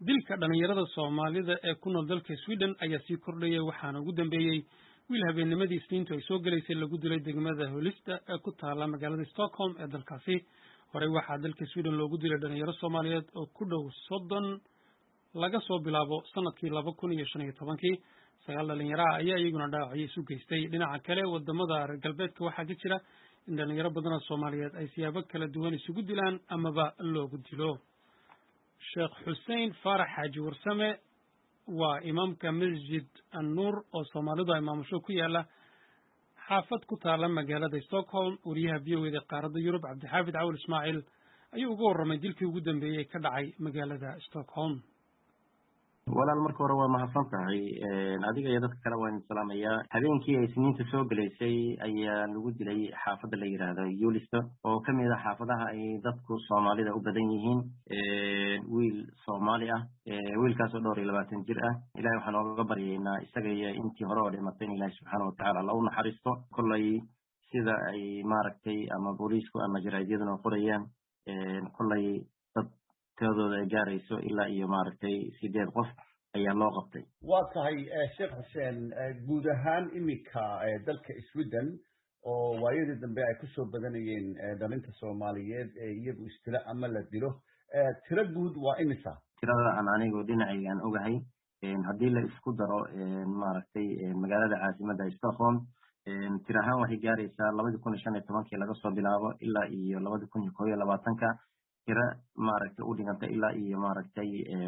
dilka dhalinyarada Soomaalida ee ku nool dalka Sweden ayaa sii kordhayay waxaana ugu dambeeyay wiil habeennimadii Isniintu ay soo galeysay lagu dilay degmada Holista ee ku taala magaalada Stockholm ee dalkaasi. Horey waxaa dalka Sweden loogu dilay dhalinyaro Soomaaliyeed oo ku dhow 30 laga soo bilaabo sanadkii 2015. 9 dhalinyaro ayaa iyaguna dhaawacyo isu geystay. Dhinaca kale wadamada reer galbeedka waxaa ka jira in dhalinyaro badan oo Soomaaliyeed ay siyaabo kala duwan isugu dilaan amaba loogu dilo. Sheekh Hussein Farax Xaaji Warsame waa imaamka Masjid An-Nur oo Soomaalidu ay maamusho ku yaala xaafad ku taala magaalada Stockholm. Wariyaha VOA qaaradda Yurub Cabdixaafid Cawil Ismaaciil ayuu uga warramay dilkii ugu dambeeyay ka dhacay magaalada Stockholm. walaal marka hore waa mahadsan tahay adiga iyo dadka kale waan salaamayaa. habeenkii ay Isniinta soo galeysay ayaa lagu dilay xaafadda la yiraahdo Yulisto oo ka mid ah xaafadaha ay dadku Soomaalida u badan yihiin. wiil Soomaali ah wiilkaas oo 22 jir ah. Ilaahay waxaan uga baryaynaa isaga iyo intii hore oo dhimatay in Ilaahay subxaanahu wa ta'aala Allah u naxariisto. kollay sida ay maaragtay ama booliisku ama jaraa'idiyaduna qorayaan kollay dad ay gaarayso ilaa iyo maaragtay 8 qof ayaa loo qabtay. waa tahay Sheekh Hussein guud ahaan imika dalka Sweden oo waayadii dambe ay ku soo badanayeen dhalinta Soomaaliyeed ee iyagu istila ama la dilo tiro guud waa imisa? tirada aan anigu dhinacayga aan ogahay haddii la isku daro maaragtay magaalada caasimadda Stockholm tiro ahaan waxay gaaraysaa 2015 laga soo bilaabo ilaa iyo 2021 tira maaragtay u dhiganta ilaa iyo maaragtay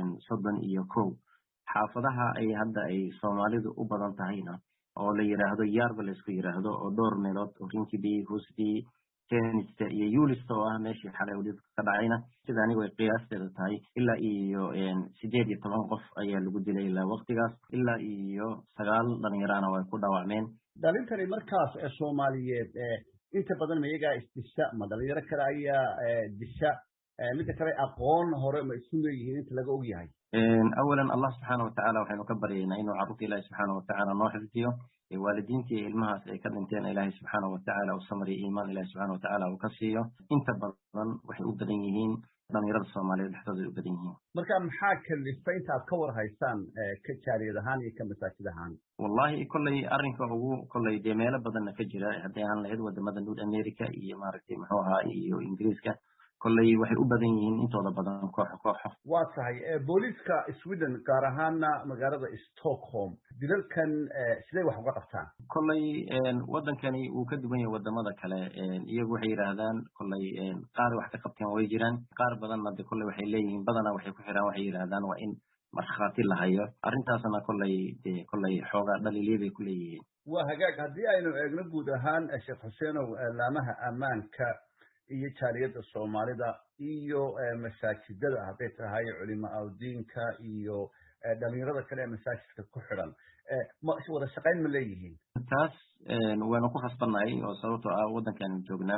31 xaafadaha ay hadda ay Soomaalidu u badan tahayna oo la yiraahdo Yarba la isku yiraahdo oo dhowr meelood oo Rinkeby, Husby, Tenista iyo Yulisto ah meeshii xalay uu ka dhacayna sida anigu ay qiyaasteeda tahay ilaa iyo 18 qof ayaa lagu dilay ilaa waqtigaas ilaa iyo 9 dhalinyarana way ku dhaawacmeen. dhalintani markaas Soomaaliyeed inta badan iyaga istisha ma dhalinyaro kale ayaa disha midda kale aqoon hore ma isu leeyihiin inta laga og yahay? awalan Allah subhanahu wa ta'ala waxaynu ka baryaynaa inuu carruurta Ilaahay subhanahu wa ta'ala noo xifdiyo waalidiintii ilmahaas ay ka dhinteen Ilaahay subhanahu wa ta'ala oo samri iimaan Ilaahay subhanahu wa ta'ala uu ka siiyo. inta badan waxay u badan yihiin dhalinyarada Soomaaliyeed dhexdooda u badan yihiin. marka maxaa kalifay intaad ka war haysaan ka jaariyad ahaan iyo ka masaajid ahaan? wallahi kollay arrinka ugu kollay de meelo badan ka jira haddii aan lahayd wadamada North America iyo maaragtay muxuu ahaa iyo Ingiriiska kollay waxay u badan yihiin intooda badan koox. waa tahay booliiska Sweden gaar ahaana magaalada Stockholm dilalkan sidee wax uga qabtaan? kollay wadankani uu ka duwan yahay wadamada kale iyagu waxay yiraahdaan kollay qaar wax ka qabteen way jiraan qaar badanna de kollay waxay leeyihiin badana waxay ku xiraan waxay yiraahdaan waa in markhaati la hayo arrintaasna kollay xoogaa dhaliilay bay ku leeyihiin. waa hagaag haddii aynu eegno guud ahaan Sheekh Hussein laamaha ammaanka iyo jaariyadda Soomaalida iyo masaajidada hadday tahay culimada diinka iyo dhalinyarada kale ee masaajidka ku xiran wada shaqayn ma leeyihiin? taas waanu ku khasbannahay oo sababtoo ah waddankan joognaa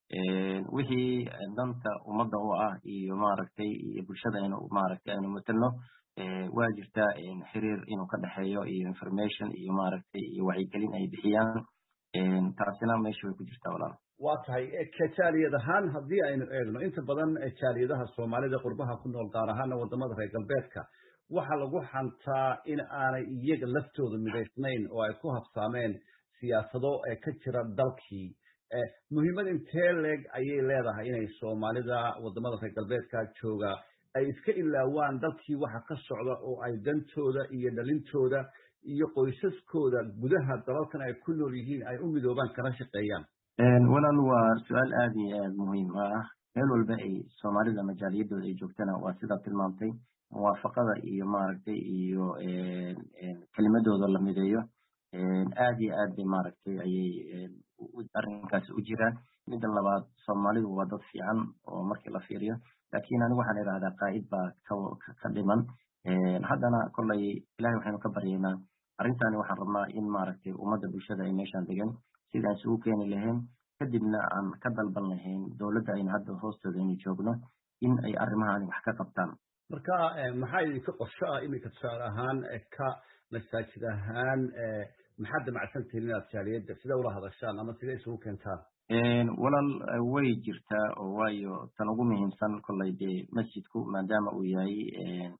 wixii danta ummadda u ah iyo maaragtay iyo bulshada maaragtay aynu matalno waa jirtaa xiriir inuu ka dhexeeyo iyo information iyo maaragtay iyo wacyigelin ay bixiyaan taasina meesha way ku jirtaa walaal. waa tahay jaaliyad ahaan haddii aynu eegno inta badan jaaliyadaha Soomaalida qurbaha ku nool gaar ahaan wadamada reer galbeedka waxa lagu xantaa in aanay iyaga laftooda midaysnayn oo ay ku habsaameen siyaasado ka jira dalkii. muhiimad intee leeg ayay leedahay inay Soomaalida wadamada reer galbeedka jooga ay iska ilaawaan dalkii waxa ka socda oo ay dantooda iyo dhalintooda iyo qoysaskooda gudaha dalalkan ay ku nool yihiin ay u midoobaan kana shaqeeyaan? walaal waa su'aal aad iyo aad muhiim ah. meel walba ay Soomaalida majaaliyadooda ay joogtana waa sida tilmaantay muwaafaqada iyo maaragtay iyo kelimadooda la mideeyo aad iyo aad bay maaragtay ayay arrinkaas u jiraan. midda labaad Soomaalidu waa dad fiican oo markii la fiiriyo laakiin anigu waxaan idhaahdaa qaa'id baa ka dhiman. haddana kollay Ilaahay waxaynu ka baryaynaa arrintaani waxaan rabnaa in maaragtay ummadda bulshada ay meeshaan degan sidaan isugu keeni lahayn kadibna aan ka dalban lahayn dowladda aynu hadda hoostooda aynu joogno in ay arrimahaani wax ka qabtaan. marka maxaa idinka qorsho ah imika tusaale ahaan ka masaajid ahaan maxaad damacsan tihiin inaad jaaliyadda sida ula hadashaan ama sida isugu keentaan? walaal way jirtaa oo waayo tan ugu muhiimsan kollay dee masjidku maadaama uu yahay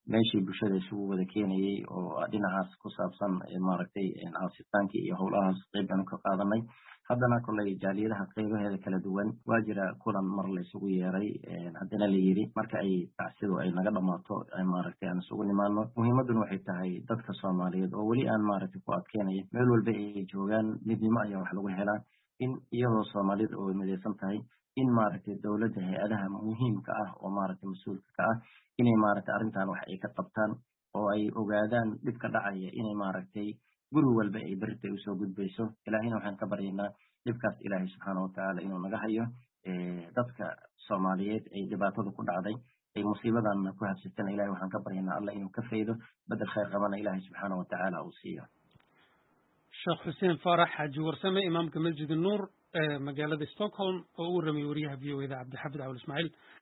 meeshii bulshada isugu wada keenayay oo dhinacaas ku saabsan maaragtay caasitaankii iyo howlahaas qayb aanu ka qaadanay. haddana koley jaaliyadaha qaybaheeda kala duwan waa jira kulan mar la isugu yeeray haddana la yidhi marka ay tacsidu ay naga dhammaato maaragtay aan isugu nimaano. muhiimaduna waxay tahay dadka soomaaliyeed oo weli aan maaragtay ku adkeynaya meel walba ay joogaan midnimo ayaa wax lagu helaa in iyadoo soomaalida oo midaysan tahay in maaragtay dowladda hay-adaha muhiimka ah oo maaragtay mas-uulka ka ah inay maaragtay arrintan wax ay ka qabtaan oo ay ogaadaan dhibka dhacaya inay maaragtay guri walba ay berita usoo gudbayso. ilaahayna waxaan ka baryaynaa dhibkaas ilaahay subxaana watacaala inuu naga hayo dadka soomaaliyeed ay dhibaatada ku dhacday ay musiibadan ku habsatana ilahay waxaan ka baryaynaa allah inuu ka faydo bedel khayr qabana ilaahay subxaana watacaala uu siiyo. sheekh xuseen faarax xaaji warsame imaamka masjid nuur ee magaalada Stockholm oo u warramay wariyaha v o a da cabdixafid cawil ismaaciil.